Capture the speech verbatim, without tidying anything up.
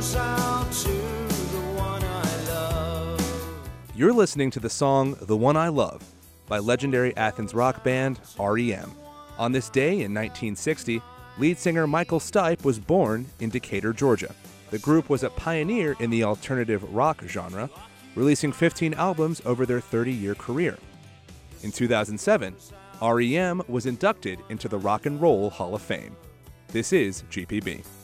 goes out to the one I love. You're listening to the song The One I Love by legendary Athens rock band R E M. On this day in nineteen sixty, lead singer Michael Stipe was born in Decatur, Georgia. The group was a pioneer in the alternative rock genre, releasing fifteen albums over their thirty-year career. In two thousand seven, R E M was inducted into the Rock and Roll Hall of Fame. This is G P B.